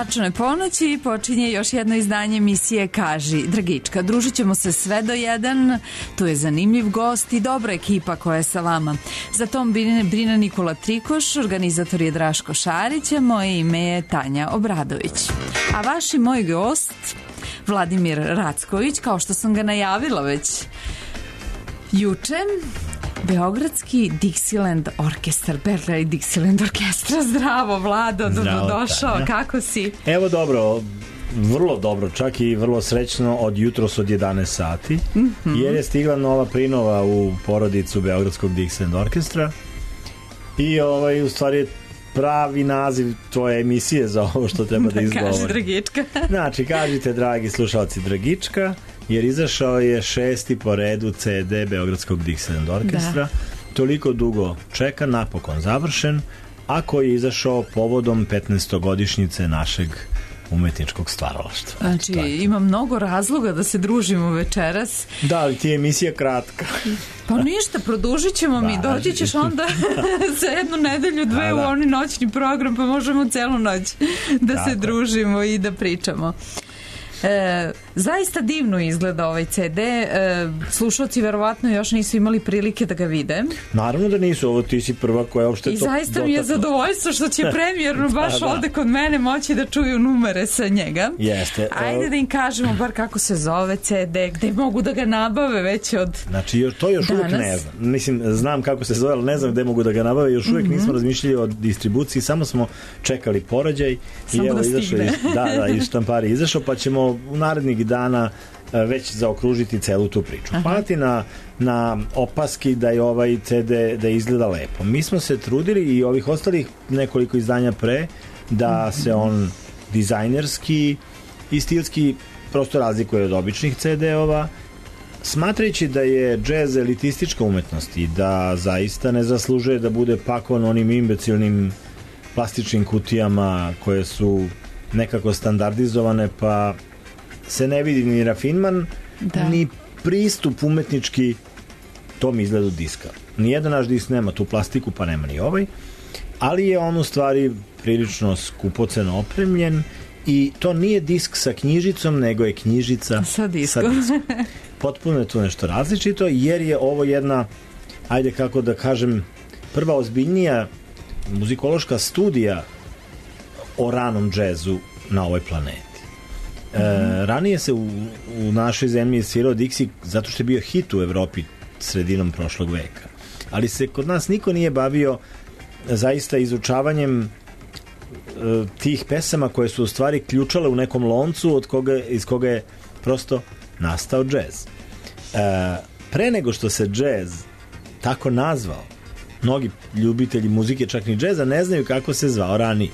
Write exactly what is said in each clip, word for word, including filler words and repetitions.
Tačno je ponoći i počinje još jedno izdanje emisije Kaži Dragička. Družit ćemo se sve do jedan, tu je zanimljiv gost i dobra ekipa koja je sa vama. Za tom brine Nikola Trikoš, organizator je Draško Šarić, a moje ime je Tanja Obradović. A vaš i moj gost, Vladimir Racković, kao što sam ga najavila već juče, Beogradski Dixieland orkestar, Belgrade Dixieland orkestra. Zdravo, Vlado, dobrodošao, kako si? Evo dobro, vrlo dobro, čak i vrlo srećno od jutros od jedanaest sati, mm-hmm. jer je stigla nova prinova u porodicu Beogradskog Dixieland orkestra i ovaj, u stvari je pravi naziv tvoje emisije za ovo što treba da, da izgovorim. Kaži Dragička. Znači, kažite, dragi slušalci, Dragička, jer izašao je šesti po redu ce de Beogradskog Dixieland orkestra. Da. Toliko dugo čeka, napokon završen, a koji je izašao povodom petnaestogodišnjice našeg umetničkog stvaralaštva. Znači, ima mnogo razloga da se družimo večeras. Da, ali ti je emisija kratka. Pa ništa, produžit ćemo mi. Doći ćeš onda za jednu nedelju, dve da, da. u oni noćni program, pa možemo celu noć da Tako. se družimo i da pričamo. E, zaista divno izgleda ovaj ce de. E, slušalci verovatno još nisu imali prilike da ga vide. Naravno da nisu, ovo ti si prva koja uopšte to... I zaista dotakla. Mi je zadovoljstvo što će premijerno baš da, da. ovde kod mene moći da čuju numere sa njega. Jeste. Ajde da im kažemo bar kako se zove ce de, gde mogu da ga nabave već od Znači, još, to još uvijek ne znam. Mislim, znam kako se zove, ali ne znam gde mogu da ga nabave. Još uvijek mm-hmm. nismo razmišljali o distribuciji, samo smo čekali poređaj. Samo i evo, da stigne. Iz, da, da, iz štampari izašao, pa ćemo u narednih dana već zaokružiti celu tu priču. Hvala na, na opaski da je ovaj ce de da izgleda lepo. Mi smo se trudili i ovih ostalih nekoliko izdanja pre da se on dizajnerski i stilski prosto razlikuje od običnih ce de-ova, smatrajući da je džez elitistička umetnost i da zaista ne zaslužuje da bude pakovan onim imbecilnim plastičnim kutijama koje su nekako standardizovane, pa se ne vidi ni rafinman, da. ni pristup umetnički tom izgledu diska. Nijedan naš disk nema tu plastiku, pa nema ni ovaj, ali je on u stvari prilično skupoceno opremljen i to nije disk sa knjižicom, nego je knjižica sa diskom. Sa diskom. Potpuno je tu nešto različito, jer je ovo jedna, ajde kako da kažem, prva ozbiljnija muzikološka studija o ranom džezu na ovoj planeti. E, ranije se u, u našoj zemlji svirao Dixi zato što je bio hit u Evropi sredinom prošlog veka, ali se kod nas niko nije bavio zaista izučavanjem e, tih pesama koje su u stvari ključale u nekom loncu od koga, iz koga je prosto nastao džez. E, pre nego što se džez tako nazvao, mnogi ljubitelji muzike, čak ni džeza, ne znaju kako se zvao ranije.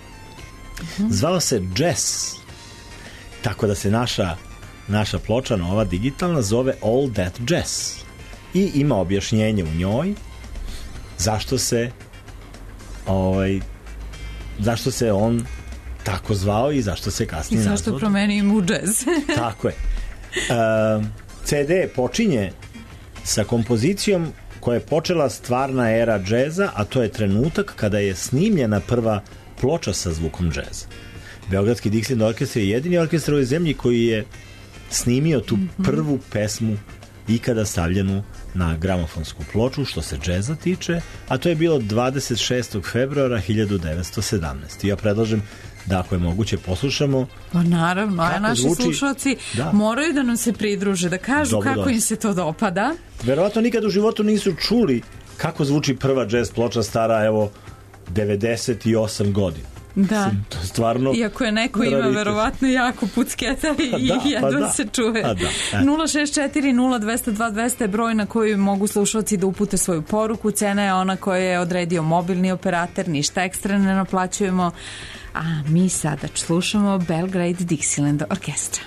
Zvao se jazz. Tako da se naša, naša ploča nova digitalna zove All That Jazz. I ima objašnjenje u njoj zašto se ovaj, zašto se on tako zvao i zašto se kasnije nazvao. I zašto promeni im u jazz. Tako je. Uh, ce de počinje sa kompozicijom koja je počela stvarna era džeza, a to je trenutak kada je snimljena prva ploča sa zvukom džeza. Beogradski Dixieland orkestar je jedini orkestar u ovoj zemlji koji je snimio tu prvu pesmu ikada stavljenu na gramofonsku ploču što se džeza tiče, a to je bilo dvadeset šestog februara hiljadu devetsto sedamnaeste. Ja predlažem da ako je moguće poslušamo. Pa naravno, a naši zvuči... slušalci da. moraju da nam se pridruže, da kažu Dobro kako dođe. im se to dopada. Verovatno nikad u životu nisu čuli kako zvuči prva džez ploča stara, evo, devedeset osam godina. Da. To je stvarno iako je neko ima verovatno jako pucketa i da, jedva da. se čuje. Da. E. nula šest četiri nula dva zero dva dva zero zero je broj na koji mogu slušalci da upute svoju poruku. Cena je ona koju je odredio mobilni operator, ništa ekstra ne naplaćujemo. A mi sada slušamo Belgrade Dixieland orkestra.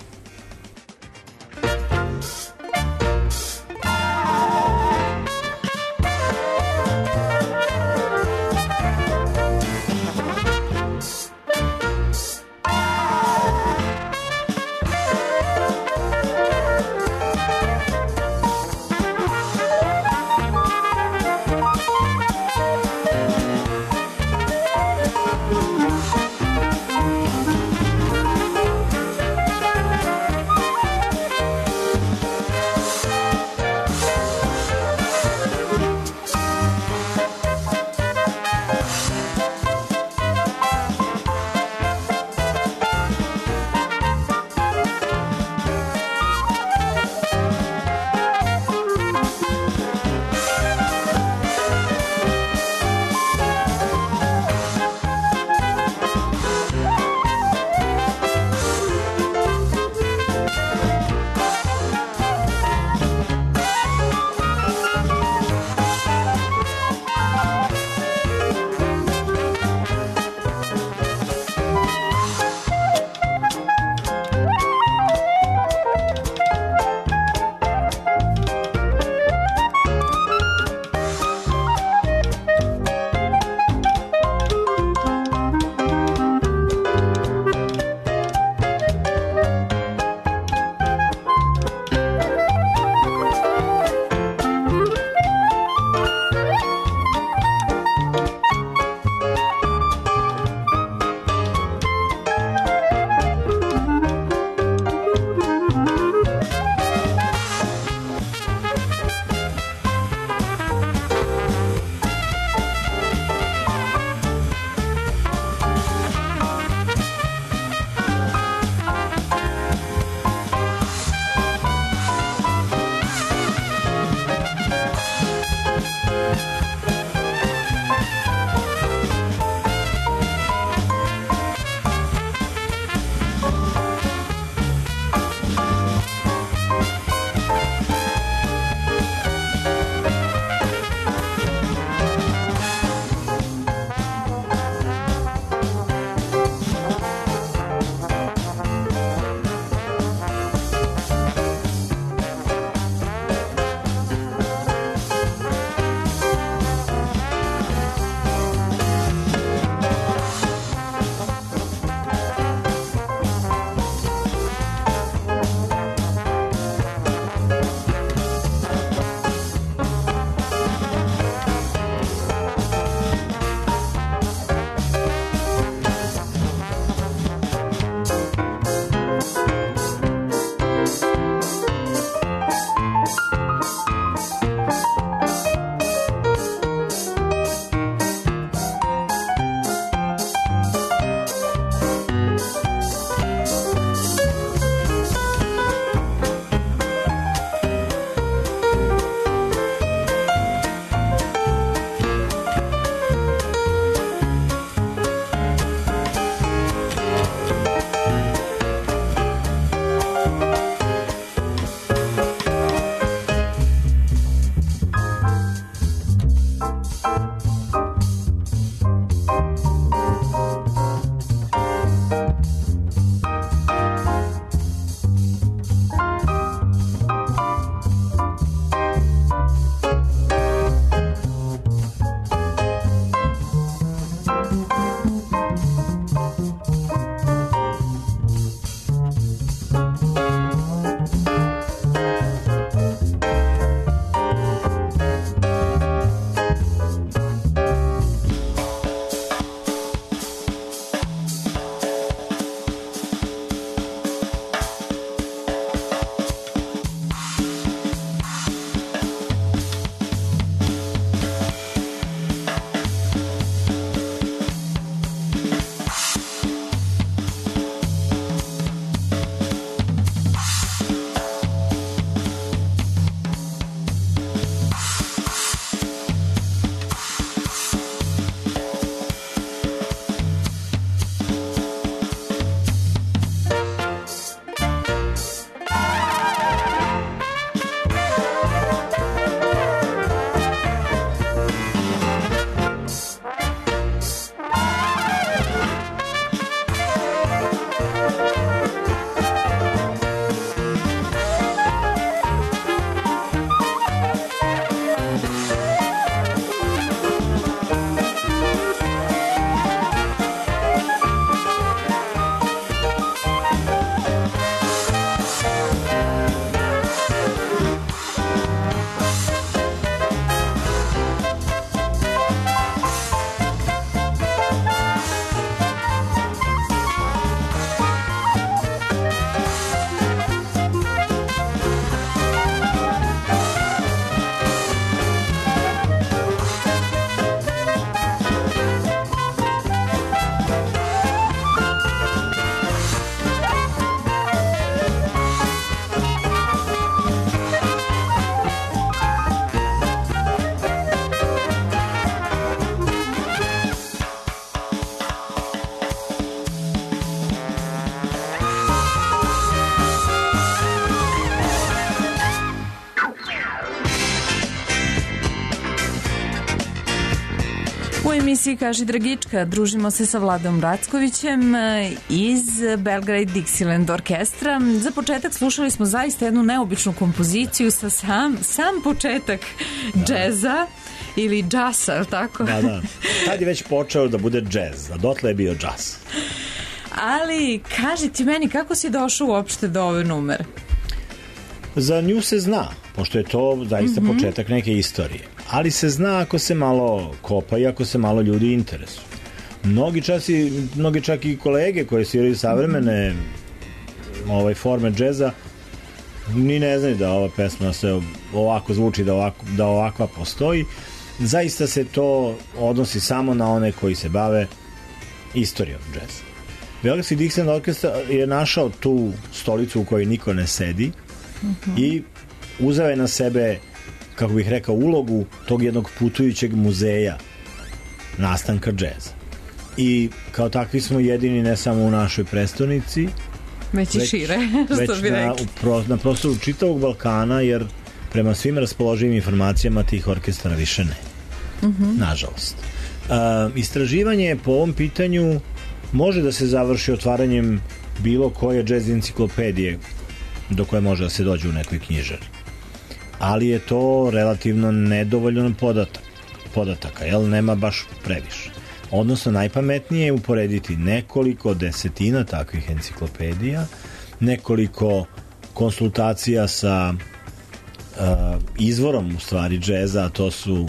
emisiji Kaži Dragička družimo se sa Vladom Rackovićem iz Belgrade Dixieland orkestra. Za početak slušali smo zaista jednu neobičnu kompoziciju sa sam, sam početak da. džeza ili džasa, je li tako? Da, da. Tad je već počeo da bude džez, a dotle je bio džas. Ali, kaži ti meni, kako si došao uopšte do ove numere? Za nju se zna, pošto je to zaista mm-hmm. početak neke istorije. Ali se zna ako se malo kopa i ako se malo ljudi interesuju. Mnogi, časi, mnogi čak i kolege koji sviraju savremene mm-hmm. ovaj, forme džeza ni ne znaju da ova pesma se ovako zvuči, da, ovako, da ovakva postoji. Zaista se to odnosi samo na one koji se bave istorijom džeza. Belgradski Dixieland orkestra je našao tu stolicu u kojoj niko ne sedi mm-hmm. i uzeo je na sebe, kako bih rekao, ulogu tog jednog putujućeg muzeja nastanka džeza. I kao takvi smo jedini ne samo u našoj prestonici, već i šire, već što bi na, rekli. Pro, na prostoru čitavog Balkana, jer prema svim raspoloživim informacijama tih orkestara više ne. Mm-hmm. Nažalost. Uh, istraživanje po ovom pitanju može da se završi otvaranjem bilo koje džez enciklopedije do koje može da se dođe u nekoj knjižari. Ali je to relativno nedovoljno podatak, podataka, jel? Nema baš previše. Odnosno, najpametnije je uporediti nekoliko desetina takvih enciklopedija, nekoliko konsultacija sa uh, izvorom, u stvari, džeza, a to su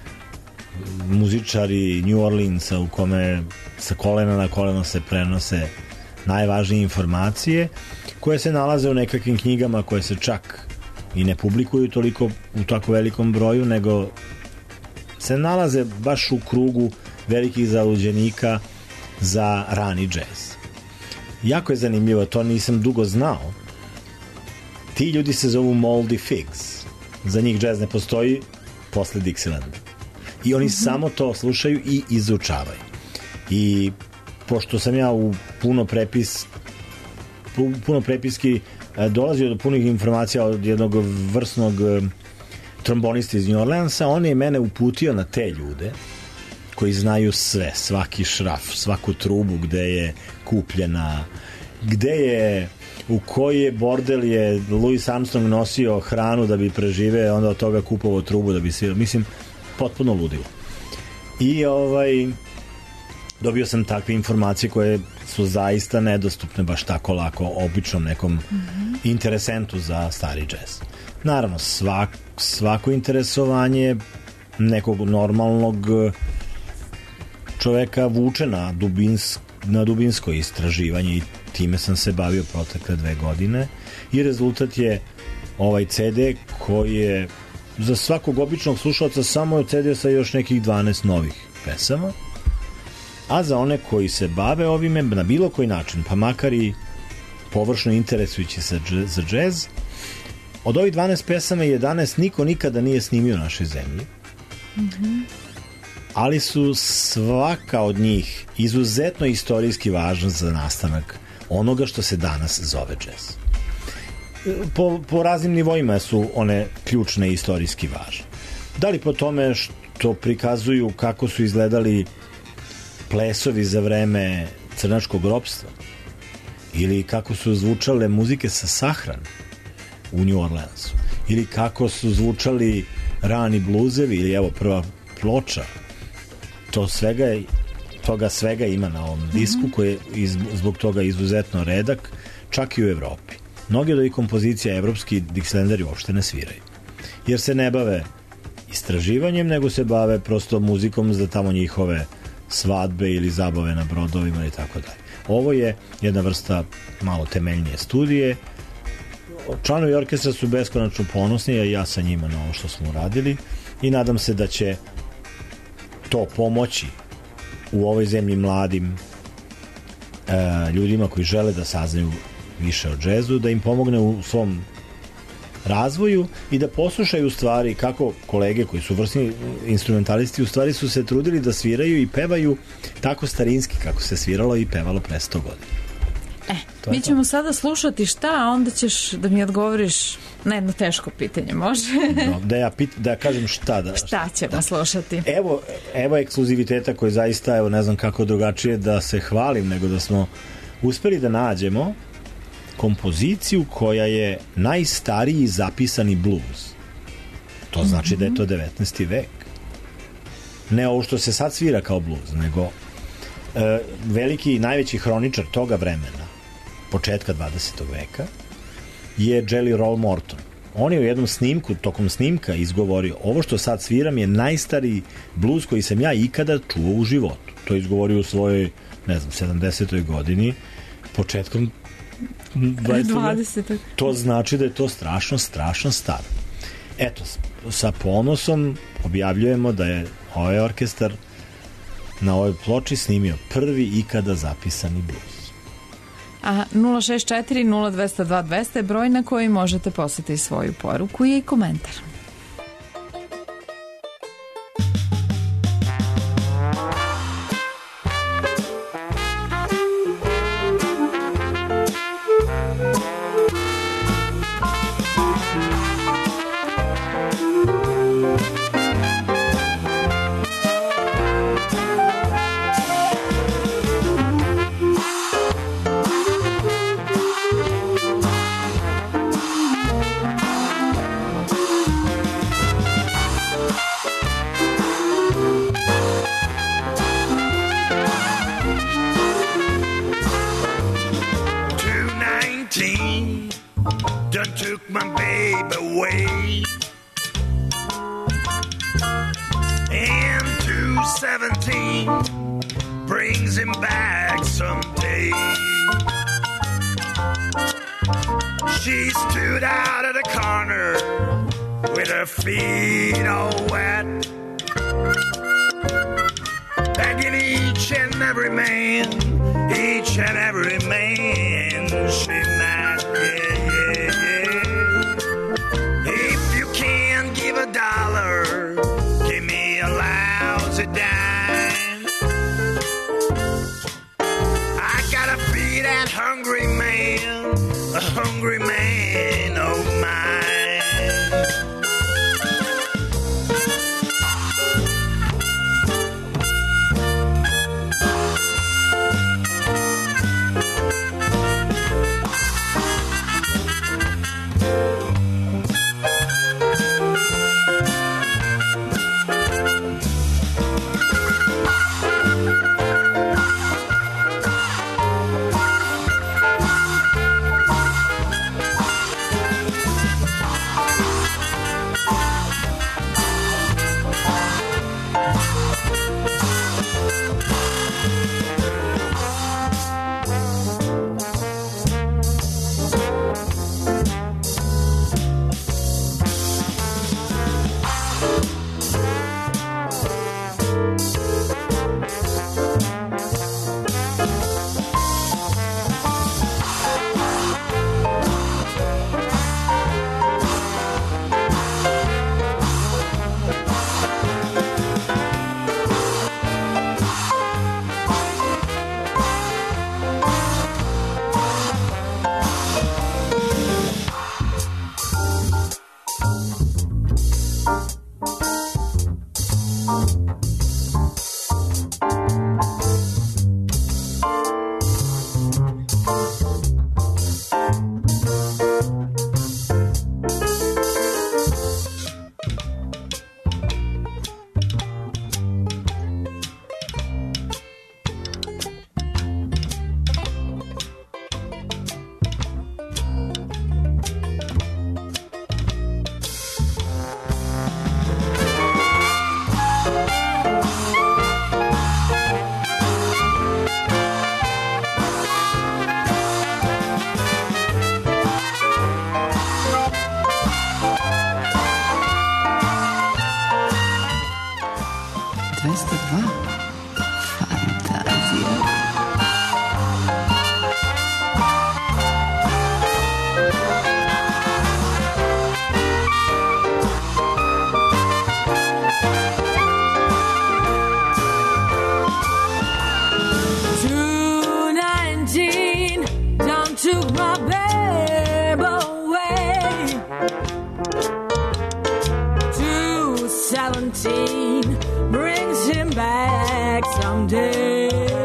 muzičari New Orleansa u kome sa kolena na koleno se prenose najvažnije informacije koje se nalaze u nekakvim knjigama koje se čak i ne publikuju toliko u tako velikom broju, nego se nalaze baš u krugu velikih zaluđenika za rani džez. Jako je zanimljivo, to nisam dugo znao. Ti ljudi se zovu Moldy Figs. Za njih džez ne postoji posle Dixielanda. I oni mm-hmm. samo to slušaju i izučavaju. I pošto sam ja u puno prepis puno prepiski dolazio do punih informacija od jednog vrsnog trombonista iz New Orleansa, on je mene uputio na te ljude koji znaju sve, svaki šraf, svaku trubu gde je kupljena, gde je, u koji je bordel je Louis Armstrong nosio hranu da bi prežive, onda od toga kupovao trubu da bi svirao. Mislim, potpuno ludilo. I ovaj dobio sam takve informacije koje su zaista nedostupne baš tako lako običnom nekom mm-hmm. interesentu za stari džez. Naravno, svak, svako interesovanje nekog normalnog čoveka vuče na, dubins, na dubinsko istraživanje i time sam se bavio protekle dve godine i rezultat je ovaj ce de koji je za svakog običnog slušalca samo je ce de sa još nekih dvanaest novih pesama, a za one koji se bave ovime na bilo koji način, pa makar i površno interesujući se za džez, od ovih dvanaest pesama jedanaest niko nikada nije snimio u našoj zemlji. Mm-hmm. Ali su svaka od njih izuzetno istorijski važna za nastanak onoga što se danas zove džez. Po, po raznim nivoima su one ključne i istorijski važne. Da li po tome što prikazuju kako su izgledali plesovi za vreme crnačkog ropstva ili kako su zvučale muzike sa sahrane u New Orleansu ili kako su zvučali rani bluzevi ili evo prva ploča, to svega je, toga svega ima na ovom disku mm-hmm. koji je iz, zbog toga izuzetno redak čak i u Evropi. Mnogi od ovih kompozicija evropski Dixielanderi uopšte ne sviraju jer se ne bave istraživanjem, nego se bave prosto muzikom za tamo njihove svadbe ili zabave na brodovima i tako dalje. Ovo je jedna vrsta malo temeljnije studije. Članovi orkestra su beskonačno ponosni, a ja sa njima na ovo što smo uradili i nadam se da će to pomoći u ovoj zemlji mladim e, ljudima koji žele da saznaju više o džezu, da im pomogne u svom razvoju i da poslušaju u stvari kako kolege koji su vrsni instrumentalisti u stvari su se trudili da sviraju i pevaju tako starinski kako se sviralo i pevalo pre sto godina. E, To Mi ćemo to. sada slušati šta, a onda ćeš da mi odgovoriš na jedno teško pitanje, može? No, da, ja pit, da ja kažem šta da... Šta ćemo da. slušati? Evo, evo ekskluziviteta koji zaista, evo ne znam kako drugačije da se hvalim, nego da smo uspeli da nađemo kompoziciju koja je najstariji zapisani blues. To znači mm-hmm. da je to devetnaesti vek. Ne ovo što se sad svira kao blues, nego e, veliki i najveći hroničar toga vremena, početka dvadesetog veka, je Jelly Roll Morton. On je u jednom snimku, tokom snimka izgovorio, ovo što sad sviram je najstariji blues koji sam ja ikada čuo u životu. To je izgovorio u svojoj, ne znam, sedamdesetoj godini, početkom dvadesetog. To znači da je to strašno, strašno staro. Eto, sa ponosom objavljujemo da je ovaj orkestar na ovoj ploči snimio prvi ikada zapisani blues. A nula šest četiri nula dva nula dva dva zero zero je broj na koji možete poslati svoju poruku i komentar. pain brings him back someday.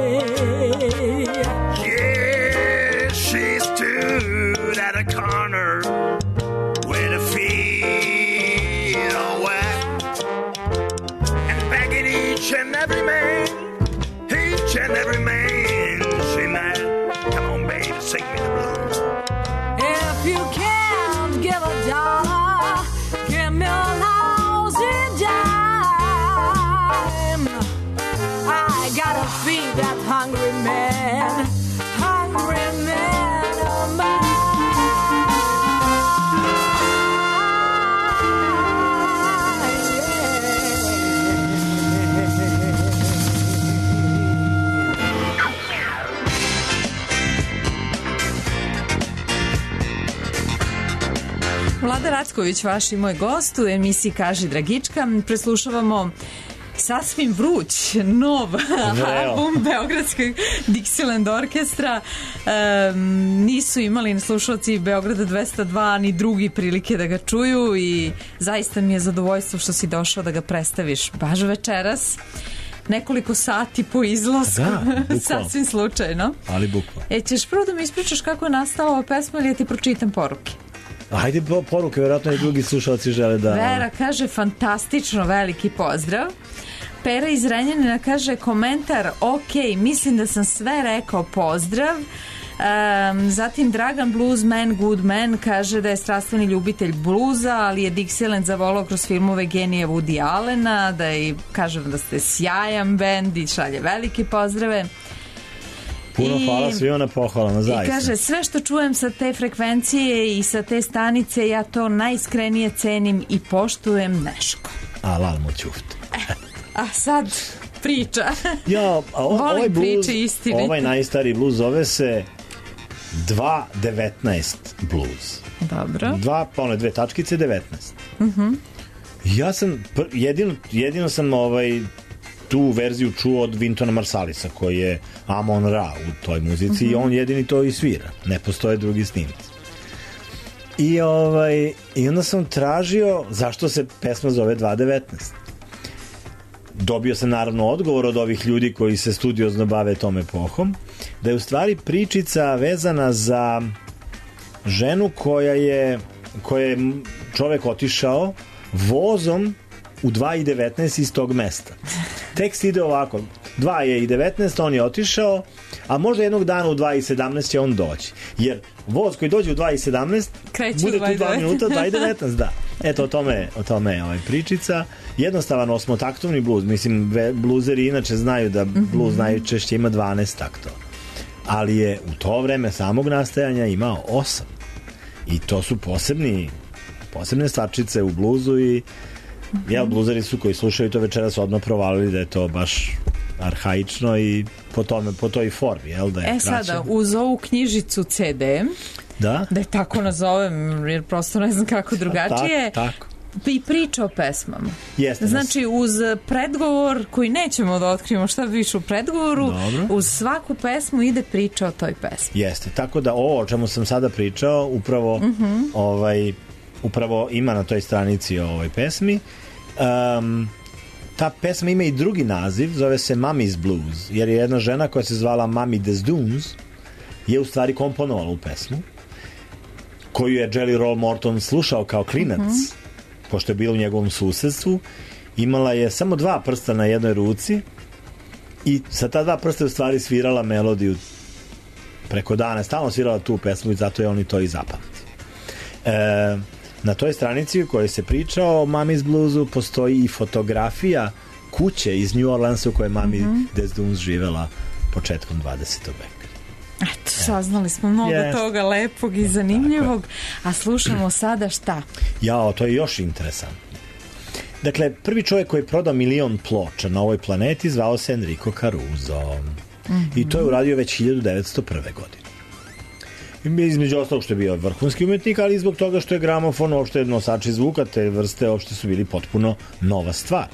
Yeah, she stood at a corner with her feet all wet and begging each and every man, each and every man she met. Come on, baby, sing me the blues. If you can't give a dollar, give me a lousy dime. I gotta feed that hungry man, hungry man of mine. Vlada Racković, vaš i moj gost u emisiji Kaži Dragička. Preslušavamo sasvim vruć nov album Beogradskog Dixieland orkestra. Um, nisu imali slušalci Beograda dvesta dva ni drugi prilike da ga čuju i zaista mi je zadovoljstvo što si došao da ga predstaviš baš večeras. Nekoliko sati po izlasku. Da, sasvim slučajno. Ali bukvalno. E, ćeš prvo da mi ispričaš kako je nastala ova pesma ili ja ti pročitam poruke? Ajde poruke, vjerojatno i drugi slušalci žele da... Vera kaže fantastično, veliki pozdrav. Pera iz Renjanina kaže komentar, ok, mislim da sam sve rekao, pozdrav. Um, zatim Dragan Bluesman Goodman kaže da je strastveni ljubitelj bluza, ali je Dixieland zavolao kroz filmove genija Woody Allena, da je, kažem da ste sjajan bend i šalje velike pozdrave. Puno I, hvala svima na pohvalama, zaista. I kaže, sve što čujem sa te frekvencije i sa te stanice, ja to najiskrenije cenim i poštujem Neško. A, lalmo ćuft. A sad priča. Ja, a o, ovaj blues, istinite. ovaj najstariji blues zove se dva devetnaest blues. Dobro. Dva, pa one dve tačkice, devetnaest. Uh-huh. Ja sam, jedino, jedino sam ovaj... tu verziju čuo od Wintona Marsalisa koji je Amon Ra u toj muzici uh-huh. i on jedini to i svira, ne postoje drugi snimci. I, ovaj, i onda sam tražio zašto se pesma zove dva devetnaest. Dobio sam naravno odgovor od ovih ljudi koji se studiozno bave tom epohom, da je u stvari pričica vezana za ženu koja je koja je čovek otišao vozom u dva i devetnaest iz tog mesta. Tekst ide ovako, dva je i devetnaest, on je otišao, a možda jednog dana u dva i sedamnaest će on doći. Jer voz koji dođe u dva i sedamnaest kreću bude tu dva minuta, dva i devetnaest, da. Eto, o tome, o tome je ovaj pričica. Jednostavan osmotaktovni bluz, mislim, bluzeri inače znaju da bluz najčešće ima dvanaest taktova. Ali je u to vreme samog nastajanja imao osam. I to su posebni, posebne stvarčice u bluzu i Mm-hmm. Jel, bluzeri su koji slušaju to večeras odmah provalili da je to baš arhaično i po, tome, po toj formi, jel, da je e kraće. sada, uz ovu knjižicu ce de, da, da je tako nazovem, jer prosto ne znam kako drugačije, Ta, tako. I priča o pesmama. Jeste, znači, uz predgovor koji nećemo da otkrijemo šta piše u predgovoru, dobro. Uz svaku pesmu ide priča o toj pesmi. Jeste, tako da ovo o čemu sam sada pričao upravo mm-hmm. ovaj upravo ima na toj stranici o ovoj pesmi. Um, ta pesma ima i drugi naziv, zove se Mummy's Blues, jer je jedna žena koja se zvala Mami Des Dunes je u stvari komponovala u pesmu koju je Jelly Roll Morton slušao kao klinac, mm-hmm. pošto je bilo u njegovom susedstvu. Imala je samo dva prsta na jednoj ruci i sa ta dva prsta je u stvari svirala melodiju preko dana, stalno svirala tu pesmu i zato je oni to i zapamti. E, na toj stranici u kojoj se priča o Mummy's Bluesu postoji i fotografija kuće iz New Orleansa u kojoj Mami mm-hmm. Des Dunes živela početkom dvadesetog veka. Eto, saznali smo mnogo yes. toga lepog i zanimljivog, a slušamo sada šta? Jao, to je još interesantno. Dakle, prvi čovjek koji je prodao milion ploča na ovoj planeti zvao se Enrico Caruso. Mm-hmm. I to je uradio već hiljadu devetsto prve godine. Između ostalog što je bio vrhunski umjetnik, ali i zbog toga što je gramofon, uopšte nosači zvuka, te vrste uopšte su bili potpuno nova stvar.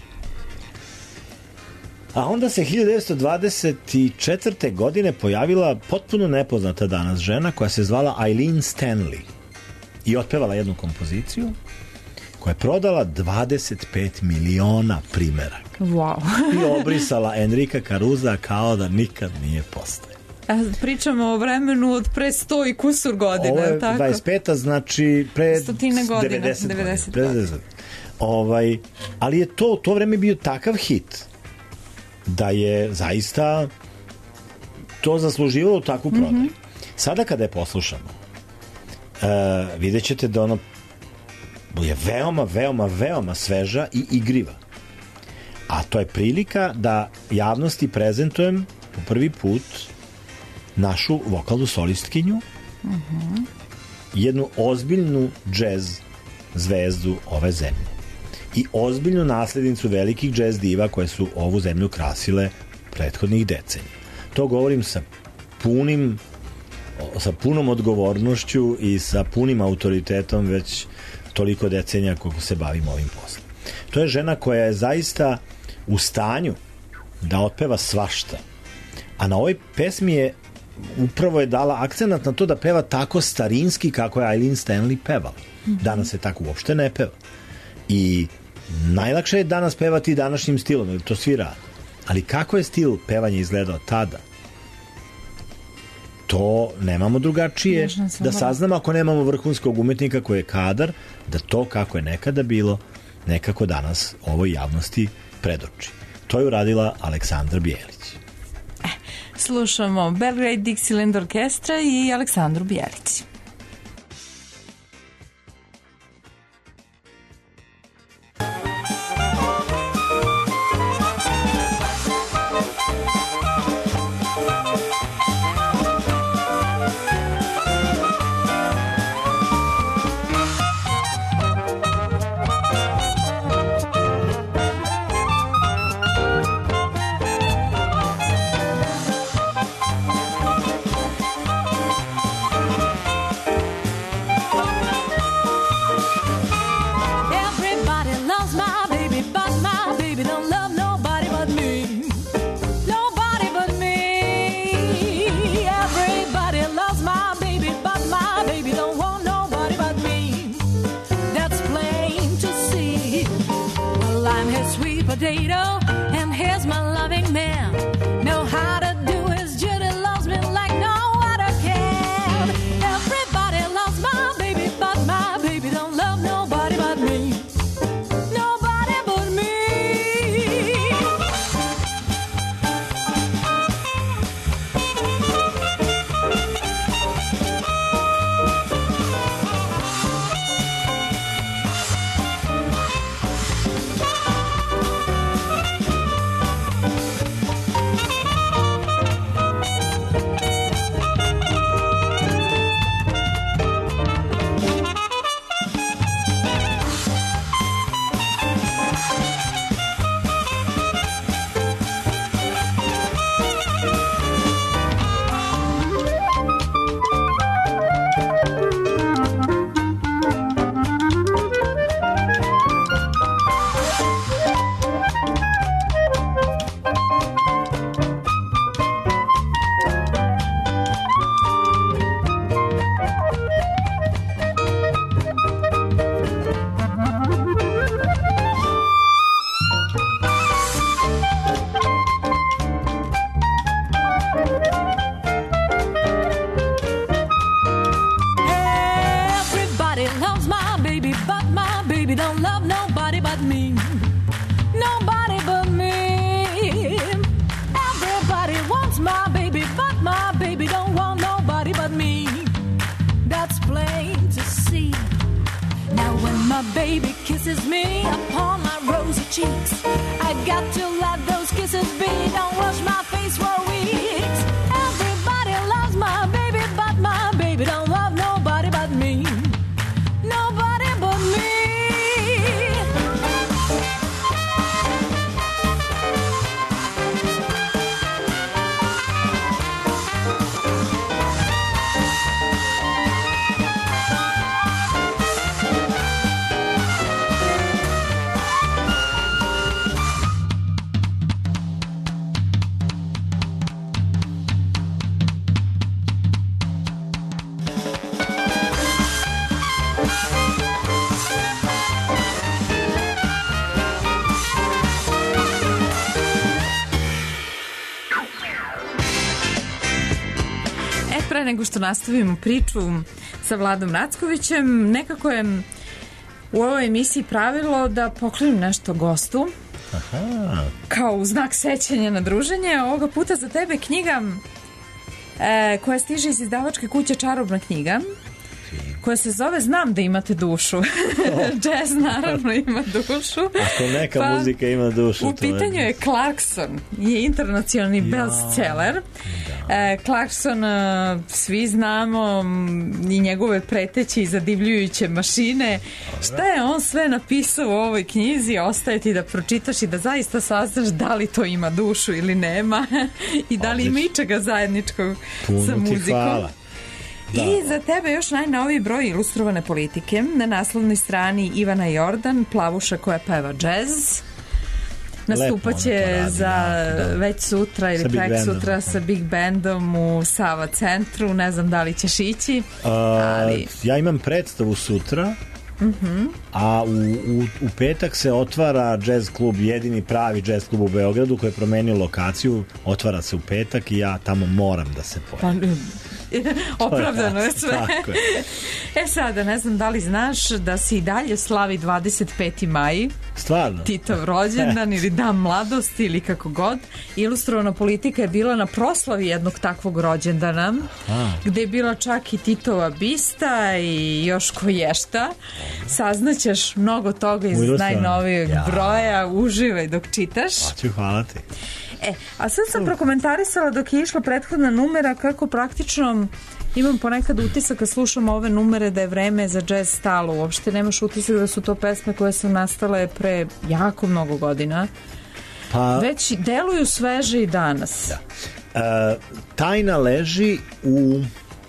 A onda se hiljadu devetsto dvadeset četvrte godine pojavila potpuno nepoznata danas žena koja se zvala Eileen Stanley i otpevala jednu kompoziciju koja je prodala dvadeset pet miliona primeraka. Wow. I obrisala Enrika Caruza kao da nikad nije postojao. A pričamo o vremenu od pre sto i kusur godina. Ovo je tako? dvadeset peta, znači pre Stotine godina, devedeset, devedeset godina. devedeset. Ovaj, ali je to to vreme bio takav hit da je zaista to zasluživalo takvu prodaju. Mm-hmm. Sada kada je poslušamo, uh, vidjet ćete da ono je veoma, veoma, veoma sveža i igriva. A to je prilika da javnosti prezentujem po prvi put našu vokalnu solistkinju, mm-hmm. jednu ozbiljnu džez zvezdu ove zemlje i ozbiljnu naslednicu velikih džez diva koje su ovu zemlju krasile prethodnih decenija. To govorim sa punim sa punom odgovornošću i sa punim autoritetom već toliko decenija koliko se bavim ovim poslom. To je žena koja je zaista u stanju da otpeva svašta, a na ovoj pesmi je upravo je dala akcenat na to da peva tako starinski kako je Eileen Stanley pevala. Danas se tako uopšte ne peva. I najlakše je danas pevati današnjim stilom, jer to svi rade. Ali kako je stil pevanja izgledao tada? To nemamo drugačije da saznamo ako nemamo vrhunskog umetnika koji je kadar da to kako je nekada bilo nekako danas ovoj javnosti predoči. To je uradila Aleksandra Bijelić. Eh, slušamo Belgrade Dixieland Orkestra i Aleksandru Bijelić. And here's my loving man. Know how to do his duty, loves me like no other can. Everybody loves my baby, but my baby don't love nobody but me. Nobody but me. pre nego što nastavimo priču sa Vladom Rackovićem, nekako je u ovoj emisiji pravilo da poklonim nešto gostu. Aha. Kao u znak sećanja na druženje. Ovoga puta za tebe knjiga e, koja stiže iz izdavačke kuće Čarobna knjiga, koja se zove Znam da imate dušu. Oh. Jazz naravno ima dušu. Ako neka pa, muzika ima dušu. U pitanju je Clarkson. Je internacionalni ja. bestseller. Da. E, Clarkson e, svi znamo i njegove preteće i zadivljujuće mašine. Dobre. Šta je on sve napisao u ovoj knjizi? Ostaje ti da pročitaš i da zaista saznaš da li to ima dušu ili nema i da li ima ičega zajedničkog Puno sa muzikom. Hvala. Da. I za tebe još najnoviji broj Ilustrovane politike. Na naslovnoj strani Ivana Jordan, plavuša koja peva džez. Nastupaće za da. već sutra ili prek sutra sa Big Bandom u Sava centru. Ne znam da li ćeš ići. Ali... Uh, ja imam predstavu sutra. Uh-huh. A u, u, u petak se otvara jazz klub, jedini pravi jazz klub u Beogradu koji je promenio lokaciju. Otvara se u petak i ja tamo moram da se pojavim. Opravdano je sve. E sada, ne znam da li znaš da se i dalje slavi dvadeset peti maj. Stvarno? Titov rođendan ili dan mladosti ili kako god. Ilustrovana politika je bila na proslavi jednog takvog rođendana. Aha. Gde je bila čak i Titova bista i još koješta. Saznaćeš mnogo toga iz najnovijeg ja. broja. Uživaj dok čitaš. Hoću, hvala ti. E, a sad sam prokomentarisala dok je išla prethodna numera kako praktično imam ponekad utisak kad slušam ove numere da je vreme za džez stalo. Uopšte nemaš utisak da su to pesme koje su nastale pre jako mnogo godina. Pa, već deluju sveže i danas. Da. E, tajna leži u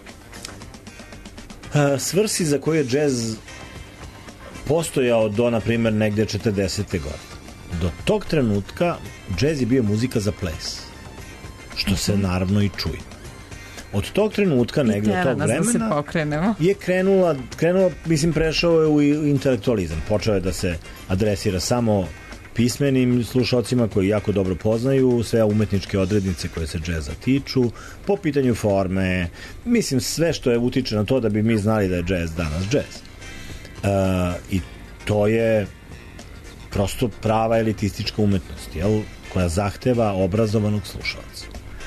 e, svrsi za koju je džez postojao do, na primjer, negde četrdesete godine. Do tog trenutka džez je bio muzika za ples, što se naravno i čuje. Od tog trenutka, negdje od tog vremena, je krenula, krenula, mislim, prešao je u intelektualizam. Počeo je da se adresira samo pismenim slušalcima koji jako dobro poznaju sve umetničke odrednice koje se džeza tiču, po pitanju forme, mislim, sve što je utiče na to da bi mi znali da je džez danas džez. Uh, I to je prosto prava elitistička umetnost, jel, koja zahteva obrazovanog slušalca.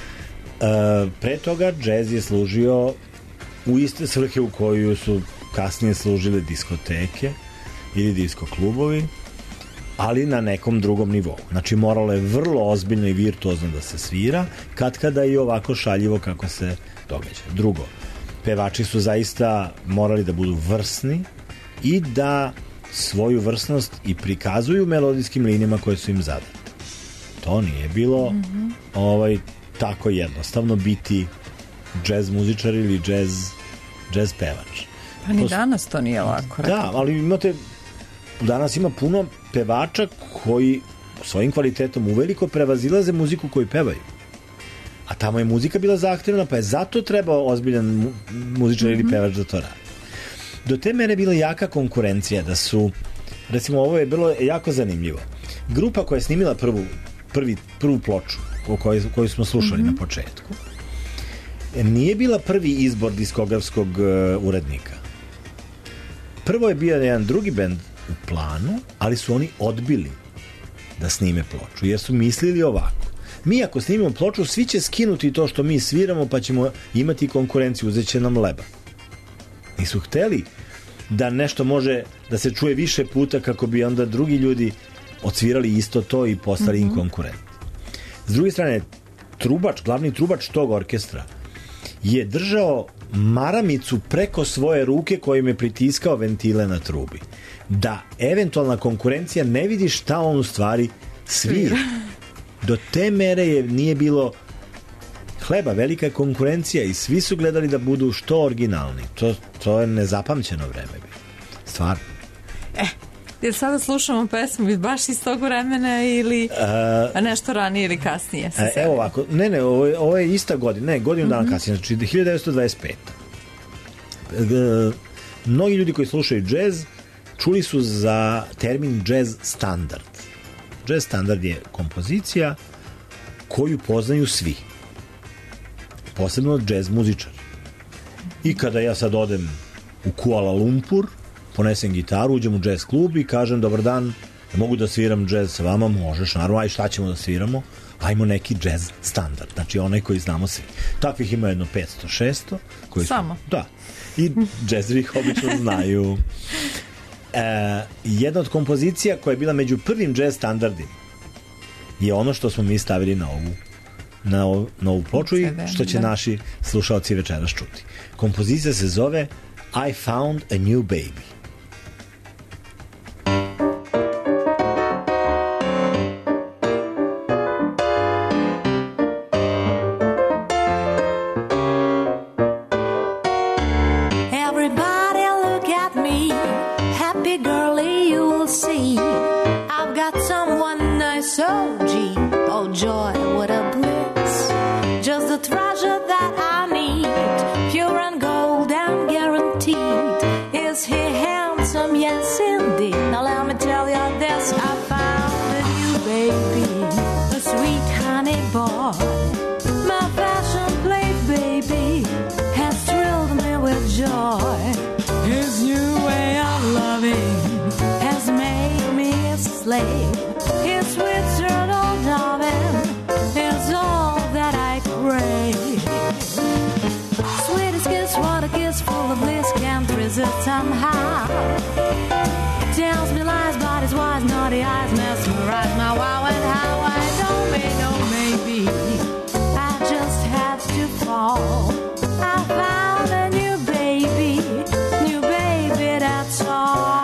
E, pre toga džez je služio u iste svrhe u koju su kasnije služile diskoteke ili disko klubovi, ali na nekom drugom nivou. Znači moralo je vrlo ozbiljno i virtuozno da se svira, kad kada i ovako šaljivo kako se događa. Drugo, pevači su zaista morali da budu vrsni i da svoju vrsnost i prikazuju melodijskim linijama koje su im zadate. To nije bilo mm-hmm. ovaj, tako jednostavno biti džez muzičar ili džez, džez pevač. Pa ni Post... danas to nije lako. Da, rekao. Ali imate, danas ima puno pevača koji svojim kvalitetom uveliko prevazilaze muziku koju pevaju. A tamo je muzika bila zahtevna, pa je zato trebao ozbiljan muzičar mm-hmm. ili pevač da to radi. Do te mere je bila jaka konkurencija da su, recimo, ovo je bilo jako zanimljivo. Grupa koja je snimila prvu, prvi, prvu ploču o kojoj, koju smo slušali mm-hmm. na početku nije bila prvi izbor diskografskog uh, urednika. Prvo je bio jedan drugi bend u planu, ali su oni odbili da snime ploču, jer su mislili ovako: mi ako snimimo ploču, svi će skinuti to što mi sviramo, pa ćemo imati konkurenciju, uzet će nam leba. Nisu hteli da nešto može da se čuje više puta kako bi onda drugi ljudi odsvirali isto to i postali mm-hmm. im konkurent. S druge strane, trubač, glavni trubač tog orkestra je držao maramicu preko svoje ruke kojim je pritiskao ventile na trubi. Da eventualna konkurencija ne vidi šta on u stvari svira. Do te mere je, nije bilo hleba, velika konkurencija i svi su gledali da budu što originalni. To, to je nezapamćeno vreme. Stvarno. Eh, jer sada slušamo pesmu baš iz tog vremena ili uh, nešto ranije ili kasnije? Uh, evo ovako, ne, ne, ovo je, ovo je ista godina, ne, godinu mm-hmm. dana kasnije, znači hiljadu devetsto dvadeset peta. Uh, mnogi ljudi koji slušaju džez čuli su za termin jazz standard. Jazz standard je kompozicija koju poznaju svi. Posebno jazz muzičar. I kada ja sad odem u Kuala Lumpur, ponesem gitaru, uđem u jazz klub i kažem dobar dan, mogu da sviram džez sa vama, možeš, naravno, aj šta ćemo da sviramo? Ajmo neki džez standard, znači onaj koji znamo svi. Takvih ima jedno petsto šesto. Koji Samo? Su, da. I džezeri ih obično znaju. E, jedna od kompozicija koja je bila među prvim džez standardima je ono što smo mi stavili na ovu na, ovu, na ovu ploču i što će da. Naši slušalci večeras čuti. Kompozicija se zove I Found a New Baby. Somehow tells me lies, but his wise, naughty eyes mesmerize my wow and how. I don't may know maybe I just had to fall. I found a new baby, new baby, that's all.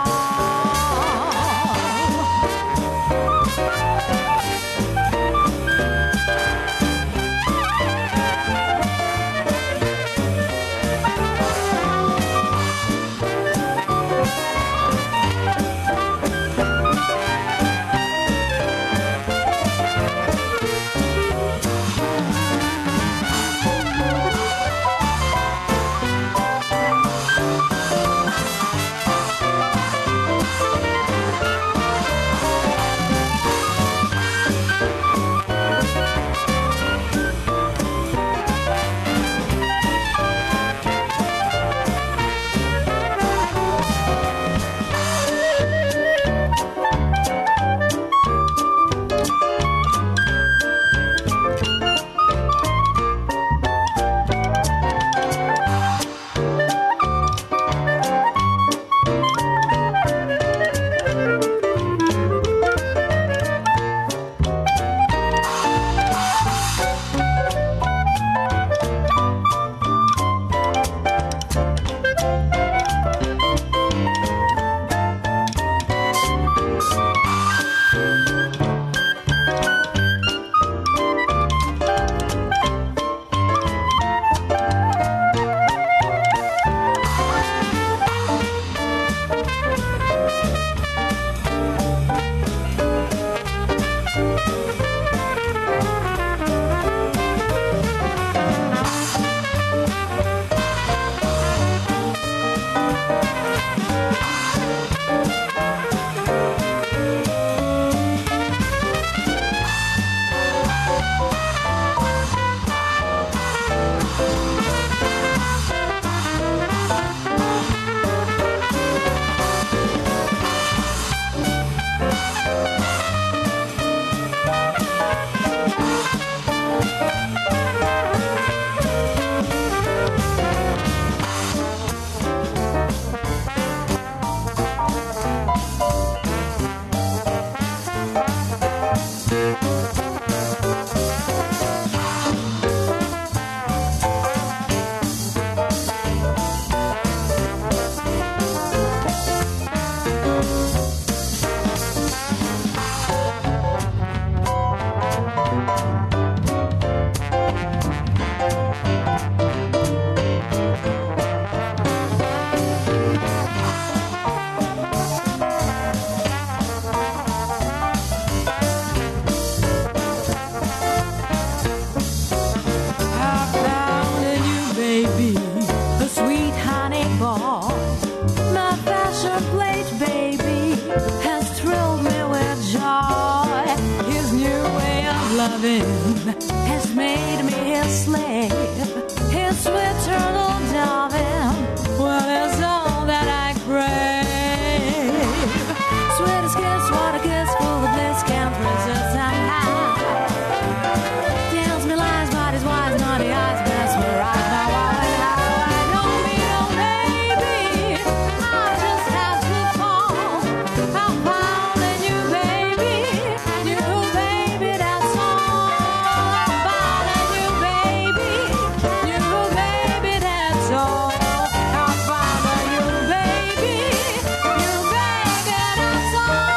loving has made me a slave. his sweet turtle doving, well, it's all that I crave. Sweetest kiss, what a kiss, full of bliss, can't resist somehow. Tells me lies, but his wise, naughty eyes mesmerize my wallet. How I don't need no baby, I just have to fall. I found a new baby, new baby, that's all. I found a new baby, new baby, that's all. I found a new baby, new baby, that's all.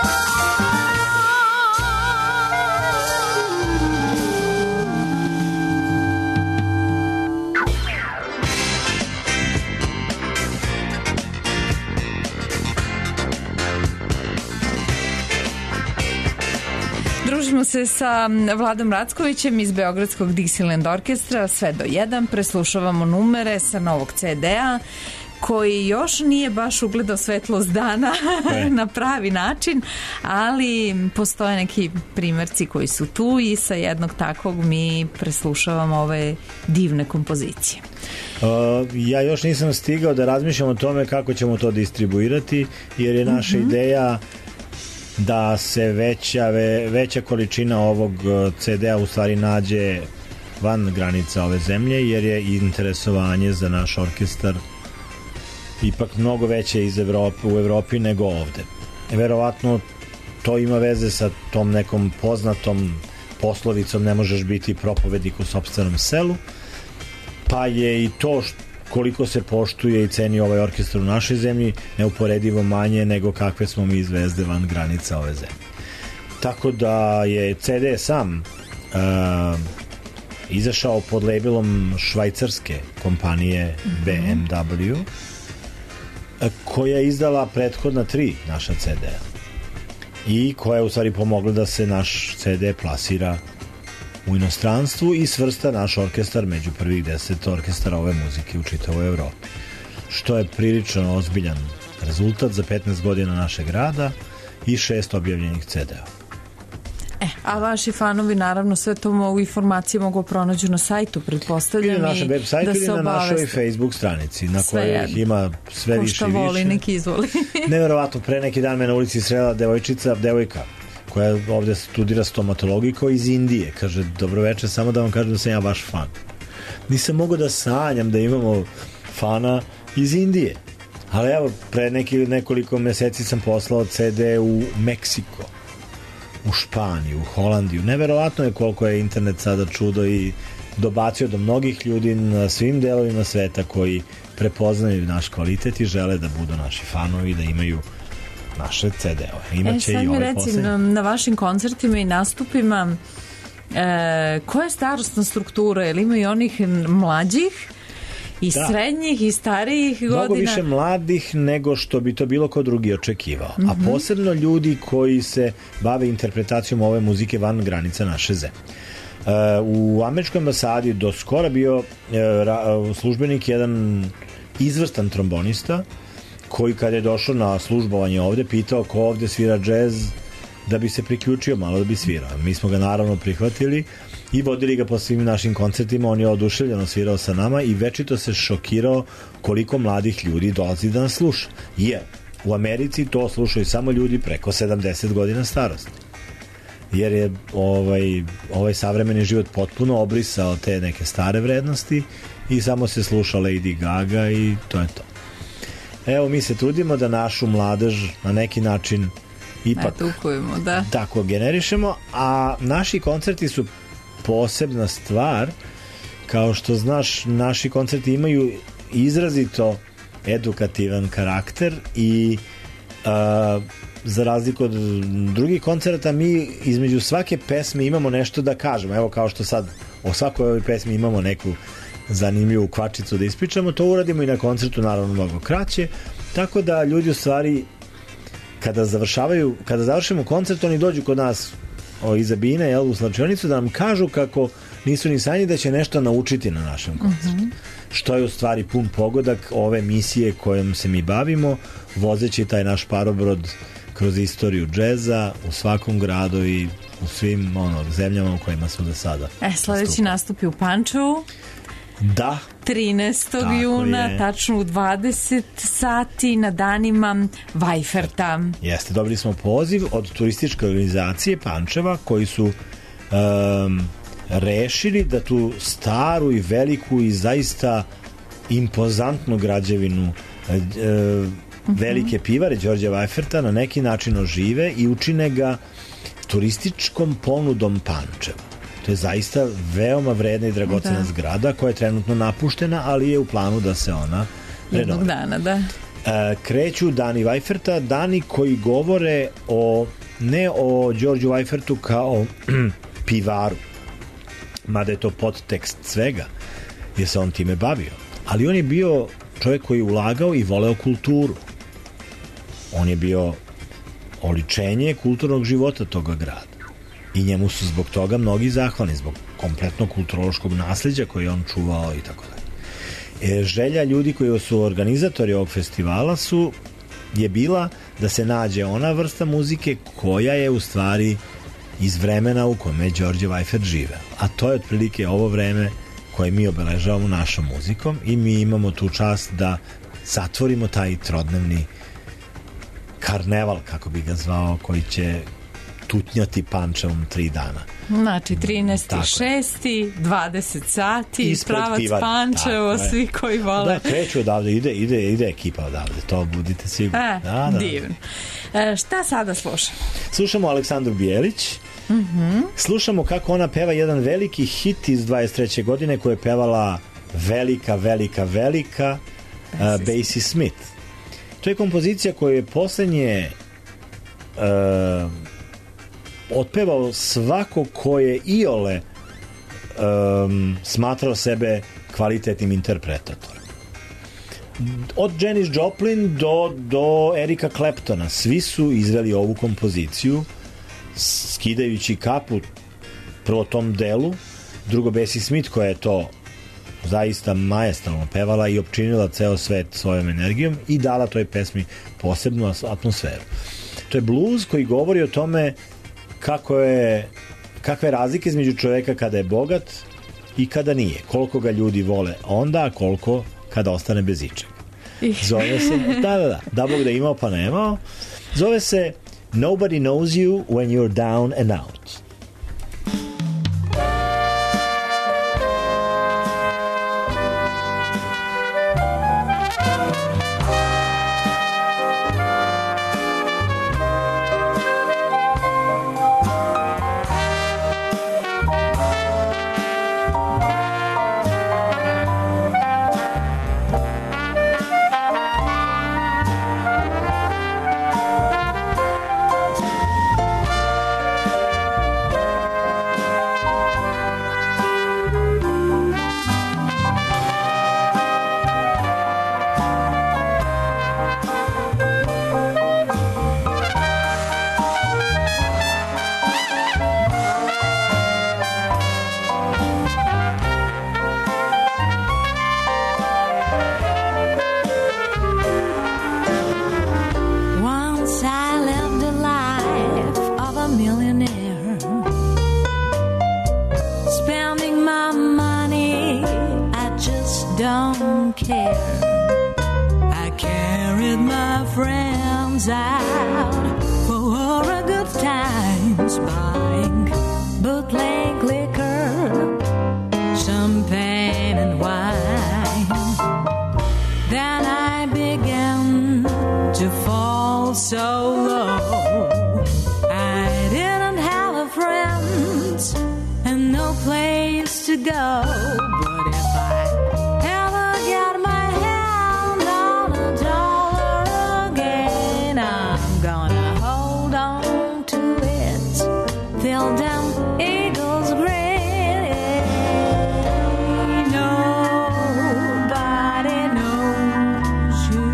Družimo se sa Vladom Rackovićem iz Beogradskog Dixieland orkestra, sve do jedan. Preslušavamo numere sa novog ce de-a koji još nije baš ugledao svetlost dana na pravi način, ali postoje neki primjerci koji su tu i sa jednog takvog mi preslušavamo ove divne kompozicije. Uh, ja još nisam stigao da razmišljam o tome kako ćemo to distribuirati, jer je naša mm-hmm. ideja da se veća, ve, veća količina ovog ce de-a u stvari nađe van granica ove zemlje, jer je interesovanje za naš orkestar ipak mnogo veće iz Evrope, u Evropi nego ovde. Verovatno to ima veze sa tom nekom poznatom poslovicom ne možeš biti propovednik u sopstvenom selu, pa je i to koliko se poštuje i ceni ovaj orkestar u našoj zemlji neuporedivo manje nego kakve smo mi zvezde van granica ove zemlje. Tako da je ce de sam uh, izašao pod labelom švajcarske kompanije mm-hmm. be em ve, koja je izdala prethodna tri naša ce de-a i koja je u stvari pomogla da se naš ce de plasira u inostranstvu i svrsta naš orkestar među prvih deset orkestara ove muzike u čitavoj Evropi, što je prilično ozbiljan rezultat za petnaest godina našeg rada i šest objavljenih ce de-a. E, a vaši fanovi naravno sve to mogu informacije mogu pronađu na sajtu, pretpostavljam, ili na našem web sajtu da ili na našoj Facebook stranici na kojoj ih ima sve ko više i više. Voli, neki izvoli. Neverovatno, pre neki dan me na ulici srela devojčica, devojka koja ovde studira stomatologiju iz Indije. Kaže, dobro večer, samo da vam kažem da sam ja vaš fan. Nisam mogao da sanjam da imamo fana iz Indije. Ali evo, pre neki, nekoliko meseci sam poslao ce de u Meksiko, u Španiju, u Holandiju. Neverovatno je koliko je internet sada čudo i dobacio do mnogih ljudi na svim delovima sveta koji prepoznaju naš kvalitet i žele da budu naši fanovi, da imaju naše ce de-ove. Imaće e, sad i mi ovaj reci, poslednji. na, na vašim koncertima i nastupima e, koja je starostna struktura? Ili ima i onih mlađih i da. srednjih i starijih godina? Mnogo više mladih nego što bi to bilo ko drugi očekivao. Mm-hmm. A posebno ljudi koji se bave interpretacijom ove muzike van granica naše zemlje. Uh, u američkoj ambasadi do skora bio uh, ra, službenik, jedan izvrstan trombonista koji kad je došao na službovanje ovde pitao ko ovde svira džez da bi se priključio malo da bi svirao. Mi smo ga naravno prihvatili i vodili ga po svim našim koncertima. On je oduševljeno svirao sa nama i večito se šokirao koliko mladih ljudi dolazi da nas sluša. Jer u Americi to slušaju samo ljudi preko sedamdeset godina starosti. Jer je ovaj, ovaj savremeni život potpuno obrisao te neke stare vrednosti i samo se sluša Lady Gaga i to je to. Evo, mi se trudimo da našu mladež na neki način ipak edukujemo, da. Tako generišemo, a naši koncerti su posebna stvar. Kao što znaš, naši koncerti imaju izrazito edukativan karakter i uh, za razliku od drugih koncerta mi između svake pesme imamo nešto da kažemo. Evo, kao što sad o svakoj ovoj pesmi imamo neku zanimljivu kvačicu da ispričamo, to uradimo i na koncertu, naravno mnogo kraće, tako da ljudi u stvari kada završavaju, kada završimo koncert, oni dođu kod nas o, iza bine, jel, u slačionicu, da nam kažu kako nisu ni sanji da će nešto naučiti na našem koncertu. Mm-hmm. Što je u stvari pun pogodak ove misije kojom se mi bavimo, vozeći taj naš parobrod kroz istoriju džeza u svakom gradu i u svim ono, zemljama u kojima smo do sada. E, sledeći nastupi u Pančevu. Da, trinaestog Tako juna, je. tačno u dvadeset sati na danima Vajferta. Jeste, dobili smo poziv od turističke organizacije Pančeva koji su um, rešili da tu staru i veliku i zaista impozantnu građevinu uh, velike pivare Đorđa Vajferta na neki način ožive i učine ga turističkom ponudom Pančeva. To je zaista veoma vredna i dragocena Da. zgrada koja je trenutno napuštena, ali je u planu da se ona Jednog renovira. dana, da. E, kreću dani Vajferta, dani koji govore o ne o Đorđu Vajfertu kao pivaru, mada je to podtekst svega, jer se on time bavio. Ali on je bio čovjek koji je ulagao i voleo kulturu. On je bio oličenje kulturnog života toga grada. I njemu su zbog toga mnogi zahvalni, zbog kompletnog kulturološkog nasleđa koje je on čuvao i tako dalje. E, želja ljudi koji su organizatori ovog festivala su je bila da se nađe ona vrsta muzike koja je u stvari iz vremena u kome je Đorđe Vajfert živeo. A to je otprilike ovo vreme koje mi obeležavamo našom muzikom i mi imamo tu čast da zatvorimo taj trodnevni karneval, kako bi ga zvao, koji će tutnjati Pančevom tri dana. Znači, trinaesti Tako je. šesti dvadeset sati, Ispred pravac pivare. Pančevo, Tako je. svi koji vole. Da, kreću odavde, ide, ide, ide ekipa odavde, to budite sigurni. E, da, da. divno. E, šta sada slušamo? Slušamo Aleksandru Bijelić, mm-hmm. slušamo kako ona peva jedan veliki hit iz dvadeset treće godine koju je pevala velika, velika, velika uh, Bessie Smith. To je kompozicija koju je poslednje uh, otpevao svako ko je iole um, smatrao sebe kvalitetnim interpretatorom. Od Janis Joplin do, do Erika Claptona svi su izveli ovu kompoziciju skidajući kapu prvo tom delu, drugo Bessie Smith koja je to zaista majestralno pevala i opčinila ceo svet svojom energijom i dala toj pesmi posebnu atmosferu. To je blues koji govori o tome kako je, kakve razlike između čoveka kada je bogat i kada nije. Koliko ga ljudi vole onda, a koliko kada ostane bez ičega. Zove se, da, da, da, da Bog da imao pa nemao. Zove se Nobody Knows You When You're Down and Out. Once I lived a life of a millionaire, spending my money, I just don't care. I carried my friends out for a good times, buying bootleg liquor, champagne and wine. Then I began to fall so low. I didn't have a friend and no place to go. But if I ever get my hand on a dollar again, I'm gonna hold on to it till them eagles grin. Nobody knows you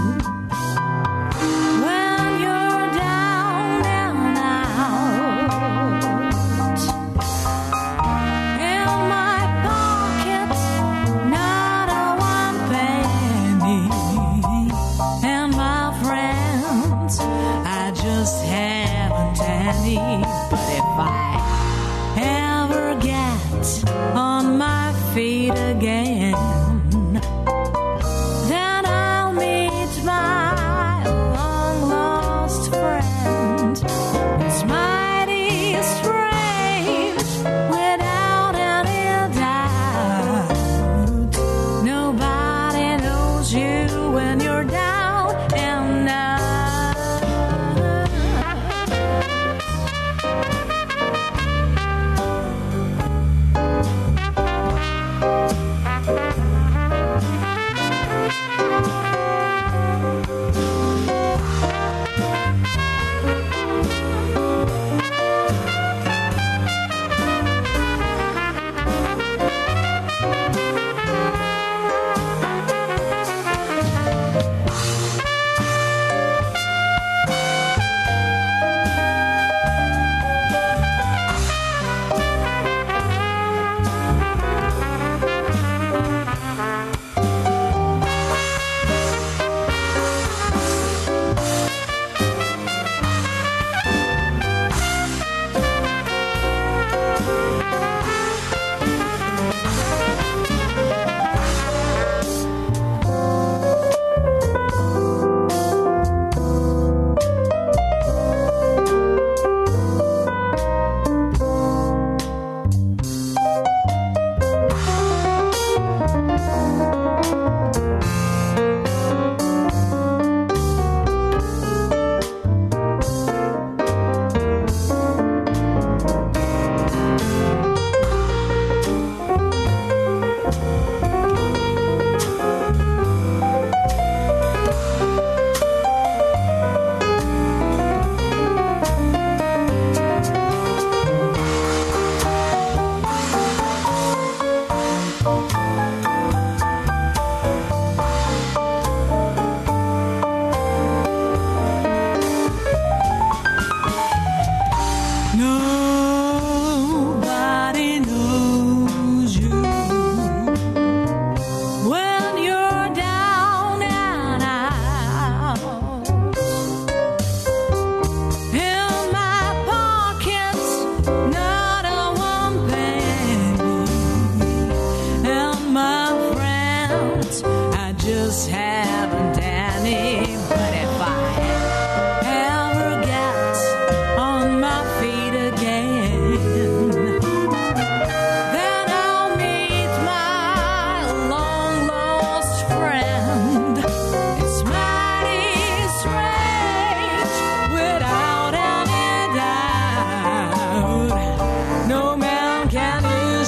when you're down and out. In my pocket, not a one penny, and my friends, I just haven't any. But if I ever get on my feet again,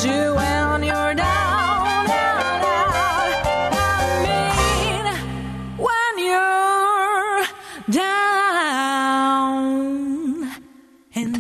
ease you when you're down, down, down. I mean, when you're down and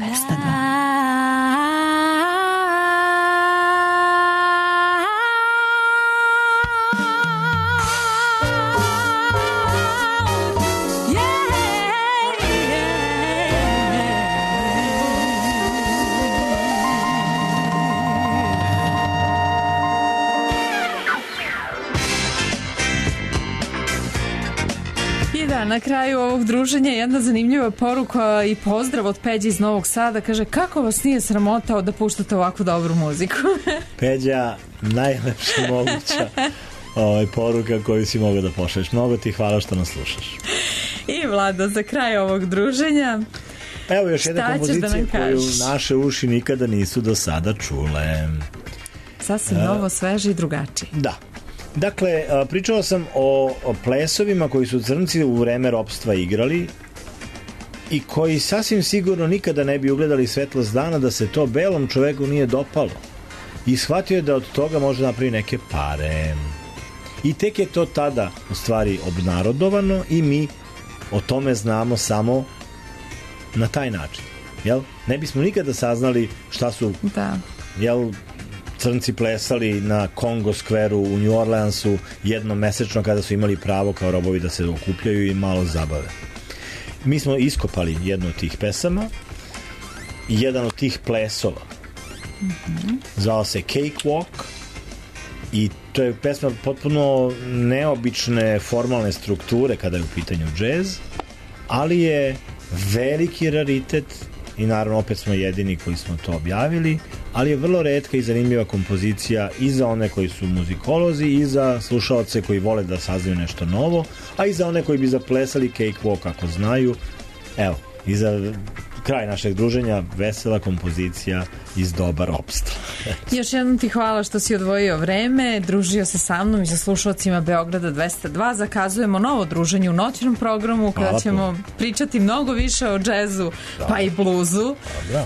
na kraju ovog druženja jedna zanimljiva poruka i pozdrav od Peđe iz Novog Sada. Kaže, kako vas nije sramotao da puštate ovakvu dobru muziku? Peđa, najlepša moguća ovaj, poruka koju si mogao da pošalješ. Mnogo ti hvala što nas slušaš. I Vlado, za kraj ovog druženja, evo još jedna kompozicija da koju naše uši nikada nisu do sada čule. Sasvim uh, novo, sveže i drugačije. Da. Dakle, pričao sam o, o plesovima koji su crnci u vreme ropstva igrali i koji sasvim sigurno nikada ne bi ugledali svetlost dana da se to belom čoveku nije dopalo. I shvatio je da od toga može napraviti neke pare. I tek je to tada u stvari obnarodovano i mi o tome znamo samo na taj način. Jel? Ne bismo nikada saznali šta su... Da. Jel... crnci plesali na Congo Square-u u New Orleansu jednom mesečno kada su imali pravo kao robovi da se okupljaju i malo zabave. Mi smo iskopali jednu od tih pesama i jedan od tih plesova. Mm-hmm. Zvao se Cakewalk i to je pesma potpuno neobične formalne strukture kada je u pitanju džez, ali je veliki raritet i naravno opet smo jedini koji smo to objavili, ali je vrlo retka i zanimljiva kompozicija i za one koji su muzikolozi i za slušaoce koji vole da saznaju nešto novo, a i za one koji bi zaplesali Cakewalk ako znaju. Evo, i za kraj našeg druženja vesela kompozicija iz doba ropstva. Još jednom ti hvala što si odvojio vreme, družio se sa mnom i sa slušalcima Beograda dvesta dva. Zakazujemo novo druženje u noćnom programu kada ćemo pričati mnogo više o džezu, da, pa i bluzu. Da.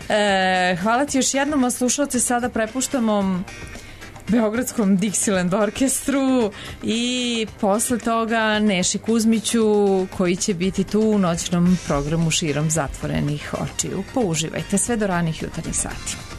E, hvala ti još jednom, a slušalce sada prepuštamo Beogradskom Dixieland orkestru i posle toga Neši Kuzmiću koji će biti tu u noćnom programu širom zatvorenih očiju. Použivajte sve do ranih jutarnjih sati.